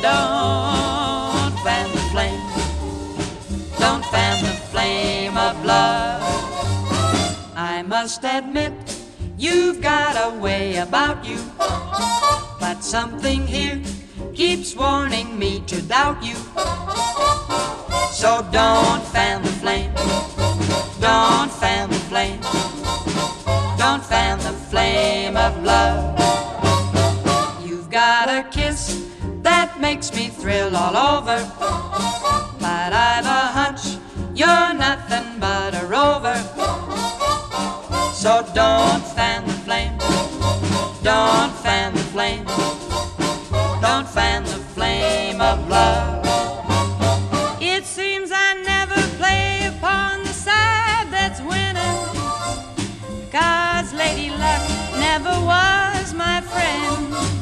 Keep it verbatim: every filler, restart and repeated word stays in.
Don't fan the flame, don't fan the flame of love. I must admit, you've got a way about you, but something here keeps warning me to doubt you. So don't fan the flame, don't fan the flame, don't fan the flame of love. You've got a kiss that makes me thrill all over, but I've a hunch you're nothing but a rover. So don't fan the flame, don't fan the flame, don't fan the flame of love.